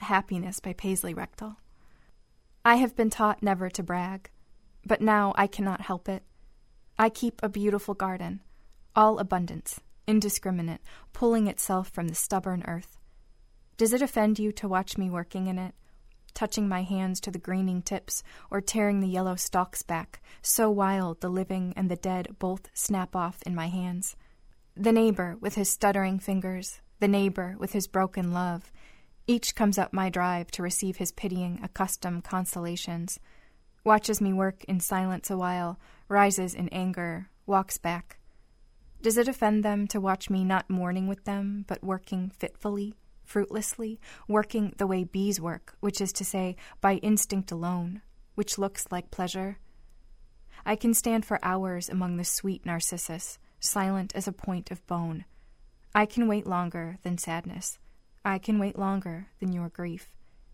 Happiness by Paisley Rechtel. I have been taught never to brag, but now I cannot help it. I keep a beautiful garden, all abundance, indiscriminate, pulling itself from the stubborn earth. Does it offend you to watch me working in it, touching my hands to the greening tips or tearing the yellow stalks back, so wild the living and the dead both snap off in my hands? The neighbor with his stuttering fingers, the neighbor with his broken love, each comes up my drive to receive his pitying, accustomed consolations, watches me work in silence a while, rises in anger, walks back. Does it offend them to watch me not mourning with them, but working fitfully, fruitlessly, working the way bees work, which is to say, by instinct alone, which looks like pleasure? I can stand for hours among the sweet narcissus, silent as a point of bone. I can wait longer than sadness. I can wait longer than your grief.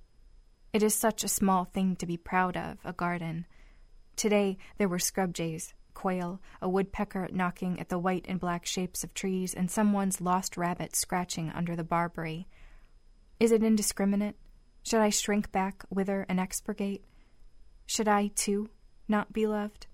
It is such a small thing to be proud of, a garden. Today there were scrub jays, quail, a woodpecker knocking at the white and black shapes of trees, and someone's lost rabbit scratching under the barberry. Is it indiscriminate? Should I shrink back, wither, and expurgate? Should I, too, not be loved?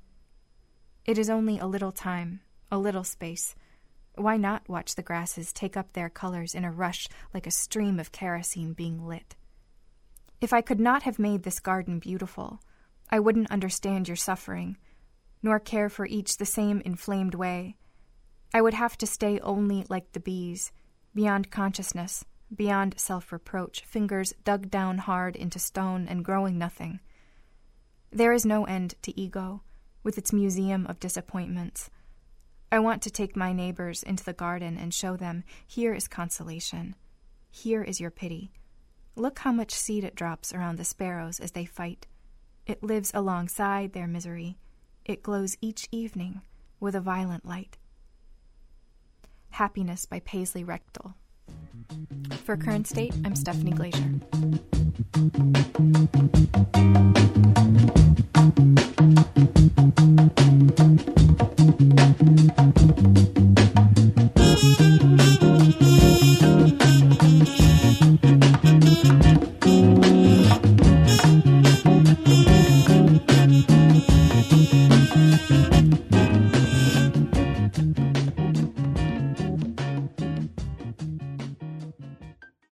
It is only a little time, a little space. Why not watch the grasses take up their colors in a rush like a stream of kerosene being lit? If I could not have made this garden beautiful, I wouldn't understand your suffering, nor care for each the same inflamed way. I would have to stay only like the bees, beyond consciousness, beyond self-reproach, fingers dug down hard into stone and growing nothing. There is no end to ego, with its museum of disappointments. I want to take my neighbors into the garden and show them, here is consolation. Here is your pity. Look how much seed it drops around the sparrows as they fight. It lives alongside their misery. It glows each evening with a violent light. Happiness by Paisley Rechtel. For Current State, I'm Stephanie Glazier.